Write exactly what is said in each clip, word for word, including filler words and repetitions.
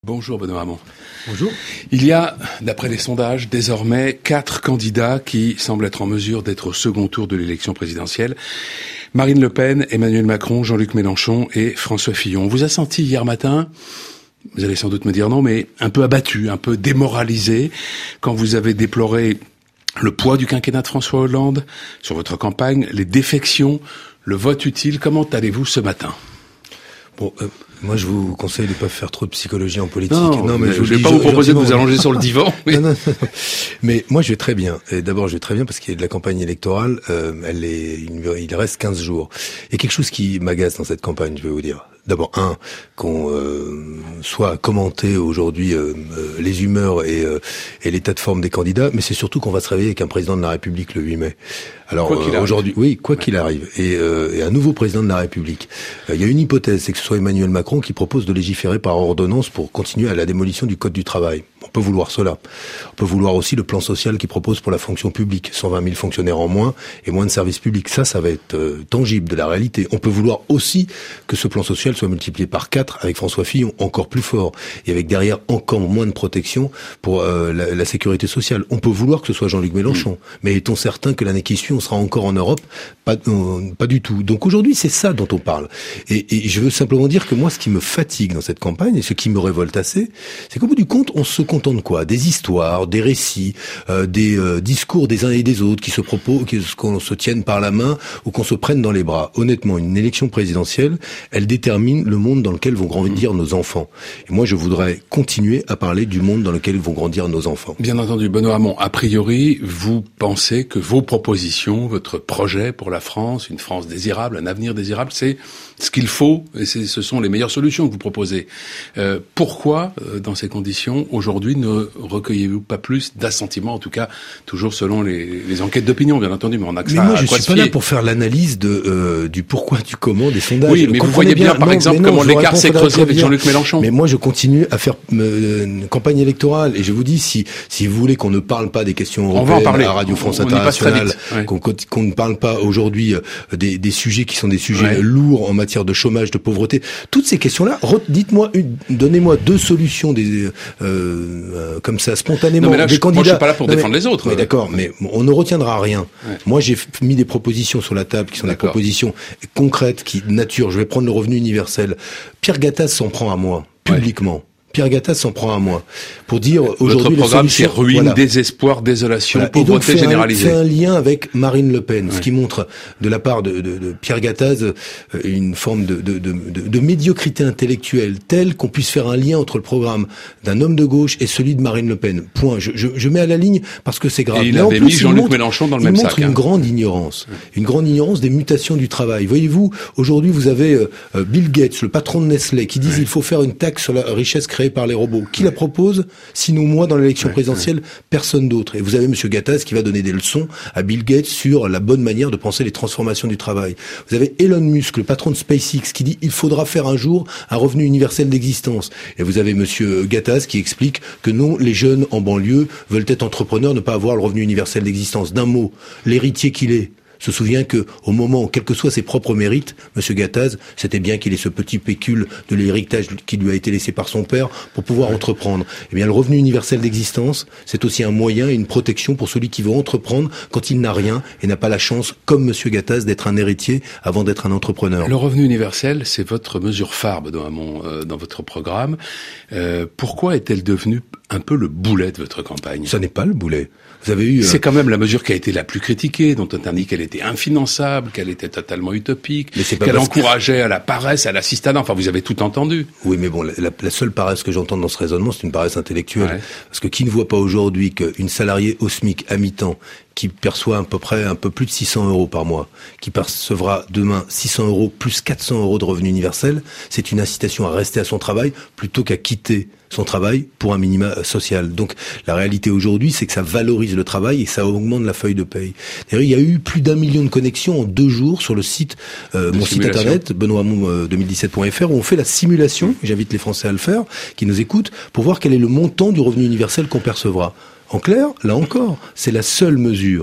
Bonjour Benoît Hamon. Bonjour. Il y a, d'après les sondages, désormais quatre candidats qui semblent être en mesure d'être au second tour de l'élection présidentielle. Marine Le Pen, Emmanuel Macron, Jean-Luc Mélenchon et François Fillon. On vous a senti hier matin, vous allez sans doute me dire non, mais un peu abattu, un peu démoralisé quand vous avez déploré le poids du quinquennat de François Hollande sur votre campagne, les défections, le vote utile. Comment allez-vous ce matin ? Bon, euh, moi je vous conseille de ne pas faire trop de psychologie en politique. Non, non mais je ne vais dis, pas vous proposer de vous allonger sur le divan. Mais... Non, non, non. Mais moi je vais très bien. Et d'abord je vais très bien parce qu'il y a de la campagne électorale. Euh, elle est, il reste quinze jours. Il y a quelque chose qui m'agace dans cette campagne, je vais vous dire. D'abord, un, qu'on euh, soit commenté aujourd'hui euh, euh, les humeurs et, euh, et l'état de forme des candidats, mais c'est surtout qu'on va se réveiller avec un président de la République le huit mai. Alors euh, aujourd'hui, oui, quoi qu'il arrive, et, euh, et un nouveau président de la République. Il euh, y a une hypothèse, c'est que ce soit Emmanuel Macron qui propose de légiférer par ordonnance pour continuer à la démolition du Code du travail. On peut vouloir cela. On peut vouloir aussi le plan social qu'il propose pour la fonction publique, cent vingt mille fonctionnaires en moins et moins de services publics. Ça, ça va être euh, tangible de la réalité. On peut vouloir aussi que ce plan social soit multiplié par quatre avec François Fillon, encore plus fort, et avec derrière encore moins de protection pour euh, la, la sécurité sociale. On peut vouloir que ce soit Jean-Luc Mélenchon, mmh. mais est-on certain que l'année qui suit, on sera encore en Europe ? Pas, euh, pas du tout. Donc aujourd'hui, c'est ça dont on parle. Et, et je veux simplement dire que moi, ce qui me fatigue dans cette campagne, et ce qui me révolte assez, c'est qu'au bout du compte, on se contente de quoi ? Des histoires, des récits, euh, des euh, discours des uns et des autres qui se proposent, qu'on se tienne par la main ou qu'on se prenne dans les bras. Honnêtement, une élection présidentielle, elle détermine le monde dans lequel vont grandir nos enfants. Et moi, je voudrais continuer à parler du monde dans lequel vont grandir nos enfants. Bien entendu, Benoît Hamon, a priori, vous pensez que vos propositions, votre projet pour la France, une France désirable, un avenir désirable, c'est ce qu'il faut et c'est, ce sont les meilleures solutions que vous proposez. Euh, pourquoi, euh, dans ces conditions, aujourd'hui, ne recueillez-vous pas plus d'assentiments, en tout cas, toujours selon les, les enquêtes d'opinion, bien entendu, mais on a que ça à quoi se fier. Mais moi, je suis pas là pour faire l'analyse de, euh, du pourquoi, du comment, des sondages. Oui, mais vous voyez bien, bien par non, exemple, non, comment l'écart s'est creusé avec Jean-Luc Mélenchon. Mais moi, je continue à faire euh, une campagne électorale, et je vous dis, si, si vous voulez qu'on ne parle pas des questions européennes à Radio France Internationale, ouais. qu'on, qu'on ne parle pas aujourd'hui euh, des, des sujets qui sont des sujets ouais. lourds en matière de chômage, de pauvreté, toutes ces questions-là, dites-moi, une, donnez-moi deux solutions des, euh, euh, comme ça, spontanément, non, mais là, des je, candidats. Moi, je suis pas là pour non, défendre mais, les autres. Mais d'accord, mais on ne retiendra rien. Ouais. Moi, j'ai mis des propositions sur la table qui sont d'accord. des propositions concrètes, qui nature. Je vais prendre le revenu universel. Pierre Gattaz s'en prend à moi, publiquement. Ouais. Pierre Gattaz s'en prend à moi pour dire aujourd'hui votre programme c'est ruine, voilà. désespoir, désolation, voilà. pauvreté généralisée. C'est un lien avec Marine Le Pen, ouais. ce qui montre de la part de, de, de Pierre Gattaz une forme de, de, de, de, de médiocrité intellectuelle telle qu'on puisse faire un lien entre le programme d'un homme de gauche et celui de Marine Le Pen. Point. Je, je, je mets à la ligne parce que c'est grave. Et il avait mis Jean-Luc Mélenchon dans le même sac. Il montre une grande ignorance, ouais. une grande ignorance des mutations du travail. Voyez-vous, aujourd'hui vous avez euh, Bill Gates, le patron de Nestlé, qui dit ouais. il faut faire une taxe sur la richesse créée par les robots. Qui la propose ? Sinon moi, dans l'élection ouais, présidentielle, ouais. personne d'autre. Et vous avez Monsieur Gattaz qui va donner des leçons à Bill Gates sur la bonne manière de penser les transformations du travail. Vous avez Elon Musk, le patron de SpaceX, qui dit il faudra faire un jour un revenu universel d'existence. Et vous avez Monsieur Gattaz qui explique que non, les jeunes en banlieue veulent être entrepreneurs, ne pas avoir le revenu universel d'existence. D'un mot, l'héritier qu'il est se souvient que, au moment, quels que soient ses propres mérites, Monsieur Gattaz, c'était bien qu'il ait ce petit pécule de l'héritage qui lui a été laissé par son père pour pouvoir ouais. entreprendre. Eh bien, le revenu universel d'existence, c'est aussi un moyen et une protection pour celui qui veut entreprendre quand il n'a rien et n'a pas la chance, comme Monsieur Gattaz, d'être un héritier avant d'être un entrepreneur. Le revenu universel, c'est votre mesure phare dans, mon, euh, dans votre programme. Euh, pourquoi est-elle devenue un peu le boulet de votre campagne ? Ça n'est pas le boulet. Vous avez eu. Euh... C'est quand même la mesure qui a été la plus critiquée, dont on a dit qu'elle était infinançable, qu'elle était totalement utopique, qu'elle encourageait que... à la paresse, à l'assistanat. Enfin, vous avez tout entendu. Oui, mais bon, la, la seule paresse que j'entends dans ce raisonnement, c'est une paresse intellectuelle. Ouais. Parce que qui ne voit pas aujourd'hui qu'une salariée au SMIC à mi-temps, qui perçoit à peu près un peu plus de six cents euros par mois, qui percevra demain six cents euros plus quatre cents euros de revenu universel, c'est une incitation à rester à son travail plutôt qu'à quitter son travail pour un minima social. Donc la réalité aujourd'hui, c'est que ça valorise le travail et ça augmente la feuille de paye. D'ailleurs, il y a eu plus d'un million de connexions en deux jours sur le site, euh, mon site internet, benoît hamon deux mille dix-sept point f r, où on fait la simulation, j'invite les Français à le faire, qui nous écoutent, pour voir quel est le montant du revenu universel qu'on percevra. En clair, là encore, c'est la seule mesure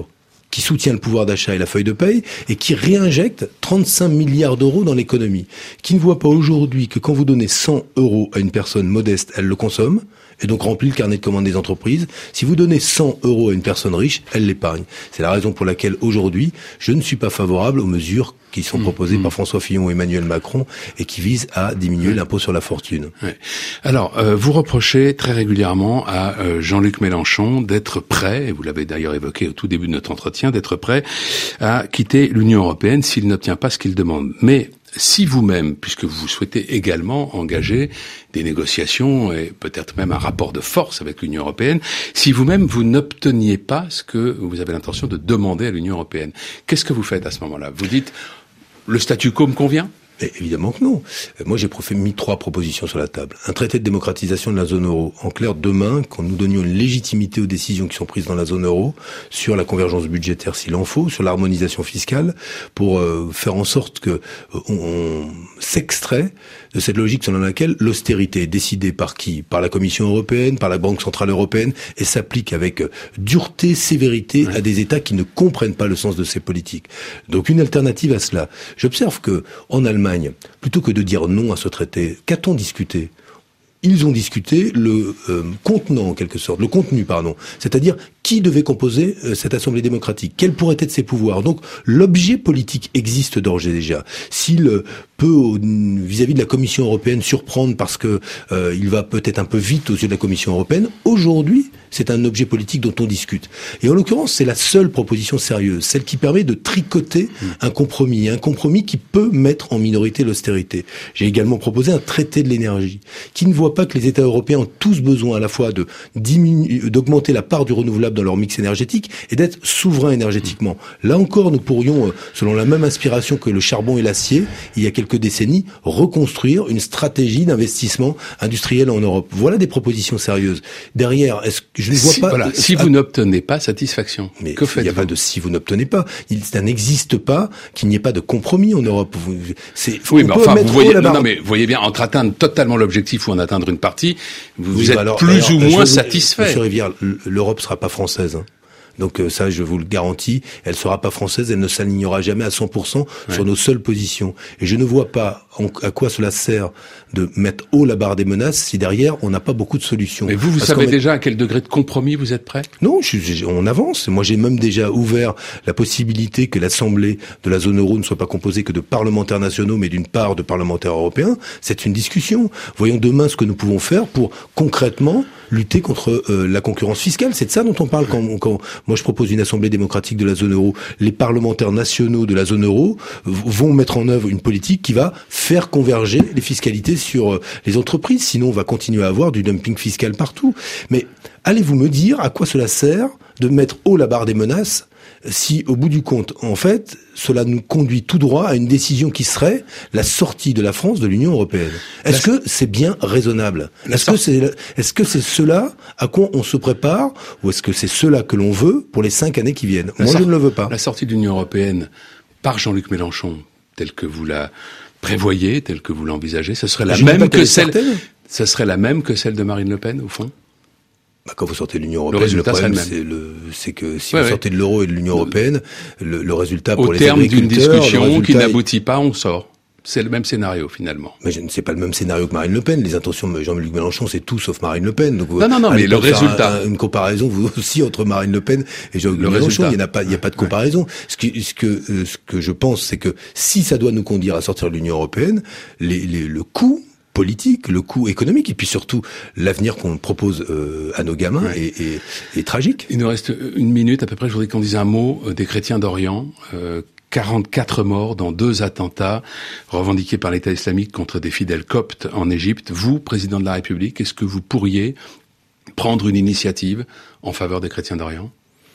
qui soutient le pouvoir d'achat et la feuille de paye, et qui réinjecte trente-cinq milliards d'euros dans l'économie, qui ne voit pas aujourd'hui que quand vous donnez cent euros à une personne modeste, elle le consomme, et donc remplit le carnet de commandes des entreprises. Si vous donnez cent euros à une personne riche, elle l'épargne. C'est la raison pour laquelle aujourd'hui, je ne suis pas favorable aux mesures qui sont proposées mmh. par François Fillon et Emmanuel Macron et qui visent à diminuer ouais. l'impôt sur la fortune. Ouais. Alors, euh, vous reprochez très régulièrement à euh, Jean-Luc Mélenchon d'être prêt, et vous l'avez d'ailleurs évoqué au tout début de notre entretien, d'être prêt à quitter l'Union européenne s'il n'obtient pas ce qu'il demande. Mais si vous-même, puisque vous souhaitez également engager des négociations et peut-être même un rapport de force avec l'Union européenne, si vous-même vous n'obteniez pas ce que vous avez l'intention de demander à l'Union européenne, qu'est-ce que vous faites à ce moment-là? Vous dites le statu quo me convient? Mais évidemment que non. Moi, j'ai mis trois propositions sur la table. Un traité de démocratisation de la zone euro. En clair, demain, quand nous donnions une légitimité aux décisions qui sont prises dans la zone euro, sur la convergence budgétaire s'il en faut, sur l'harmonisation fiscale, pour euh, faire en sorte que euh, on, on s'extrait de cette logique selon laquelle l'austérité est décidée par qui? Par la Commission européenne, par la Banque centrale européenne, et s'applique avec dureté, sévérité à des États qui ne comprennent pas le sens de ces politiques. Donc une alternative à cela. J'observe que en Allemagne, plutôt que de dire non à ce traité, qu'a-t-on discuté? Ils ont discuté le euh, contenant, en quelque sorte, le contenu, pardon. C'est-à-dire, qui devait composer euh, cette Assemblée démocratique? Quels pourraient être ses pouvoirs? Donc, l'objet politique existe d'ores et déjà. S'il euh, peut, au, vis-à-vis de la Commission européenne, surprendre parce que euh, il va peut-être un peu vite aux yeux de la Commission européenne, aujourd'hui, c'est un objet politique dont on discute. Et en l'occurrence, c'est la seule proposition sérieuse, celle qui permet de tricoter un compromis, un compromis qui peut mettre en minorité l'austérité. J'ai également proposé un traité de l'énergie, qui ne voit pas que les États européens ont tous besoin à la fois de diminuer, d'augmenter la part du renouvelable dans leur mix énergétique et d'être souverains énergétiquement. Là encore, nous pourrions, selon la même inspiration que le charbon et l'acier, il y a quelques décennies, reconstruire une stratégie d'investissement industriel en Europe. Voilà des propositions sérieuses. Derrière, est-ce que je ne vois si, pas... Voilà, si vous n'obtenez pas satisfaction, mais que faites-vous? Il n'y a pas de si vous n'obtenez pas. Il, ça n'existe pas qu'il n'y ait pas de compromis en Europe. C'est, oui, mais enfin, vous voyez, non, non, mais vous voyez bien, entre atteindre totalement l'objectif ou en atteindre une partie, vous, oui, vous êtes alors, plus alors, ou moins satisfait. Monsieur Rivière, l'Europe sera pas française. Hein. Donc euh, ça, je vous le garantis, elle sera pas française, elle ne s'alignera jamais à cent pour cent ouais. sur nos seules positions. Et je ne vois pas en, à quoi cela sert de mettre haut la barre des menaces si derrière on n'a pas beaucoup de solutions. Mais vous, vous Parce savez met... déjà à quel degré de compromis vous êtes prêt? Non, je, je, on avance. Moi, j'ai même déjà ouvert la possibilité que l'Assemblée de la zone euro ne soit pas composée que de parlementaires nationaux, mais d'une part de parlementaires européens. C'est une discussion. Voyons demain ce que nous pouvons faire pour concrètement lutter contre euh, la concurrence fiscale. C'est de ça dont on parle quand, quand moi je propose une assemblée démocratique de la zone euro. Les parlementaires nationaux de la zone euro vont mettre en œuvre une politique qui va faire converger les fiscalités sur euh, les entreprises. Sinon, on va continuer à avoir du dumping fiscal partout. Mais allez-vous me dire à quoi cela sert de mettre haut la barre des menaces si, au bout du compte, en fait, cela nous conduit tout droit à une décision qui serait la sortie de la France de l'Union européenne? Est-ce que c'est bien raisonnable? Est-ce que c'est, est-ce que c'est cela à quoi on se prépare, ou est-ce que c'est cela que l'on veut pour les cinq années qui viennent? Moi, je ne le veux pas. La sortie de l'Union européenne par Jean-Luc Mélenchon, telle que vous la prévoyez, telle que vous l'envisagez, ce serait la je même que celle, ce serait la même que celle de Marine Le Pen, au fond? Bah, quand vous sortez de l'Union européenne, le, résultat, le problème, c'est, le, c'est que si ouais, vous ouais. sortez de l'euro et de l'Union européenne, le, le résultat pour Au les agriculteurs... Au terme d'une discussion qui n'aboutit pas, on sort. C'est le même scénario, finalement. Mais je ne sais pas le même scénario que Marine Le Pen. Les intentions de Jean-Luc Mélenchon, c'est tout sauf Marine Le Pen. Donc, non, non, non, mais le résultat... Un, une comparaison, vous aussi, entre Marine Le Pen et Jean-Luc Mélenchon, résultat. il n'y a pas, il n'y a pas de comparaison. Ouais. Ce, qui, ce que, euh, ce que je pense, c'est que si ça doit nous conduire à sortir de l'Union européenne, les, les, le coût politique, le coût économique et puis surtout l'avenir qu'on propose euh, à nos gamins ouais. est, est, est tragique. Il nous reste une minute à peu près. Je voudrais qu'on dise un mot des chrétiens d'Orient. Euh, quarante-quatre morts dans deux attentats revendiqués par l'État islamique contre des fidèles coptes en Égypte. Vous, président de la République, est-ce que vous pourriez prendre une initiative en faveur des chrétiens d'Orient ?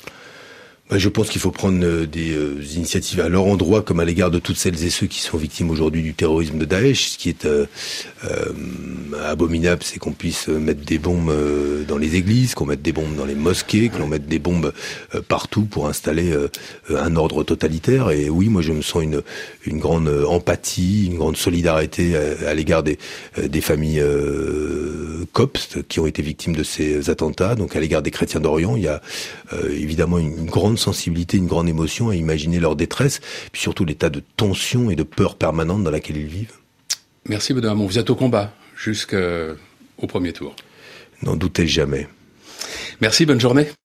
Je pense qu'il faut prendre des euh, initiatives à leur endroit comme à l'égard de toutes celles et ceux qui sont victimes aujourd'hui du terrorisme de Daesh. Ce qui est euh, euh, abominable, c'est qu'on puisse mettre des bombes euh, dans les églises, qu'on mette des bombes dans les mosquées, qu'on mette des bombes euh, partout pour installer euh, un ordre totalitaire. Et oui, moi je me sens une, une grande empathie, une grande solidarité à, à l'égard des, des familles euh, coptes qui ont été victimes de ces attentats. Donc à l'égard des chrétiens d'Orient, il y a euh, évidemment une, une grande grande sensibilité, une grande émotion à imaginer leur détresse, puis surtout l'état de tension et de peur permanente dans laquelle ils vivent. Merci Benoît Hamon. Vous êtes au combat jusqu'au premier tour. N'en doutez jamais. Merci, bonne journée.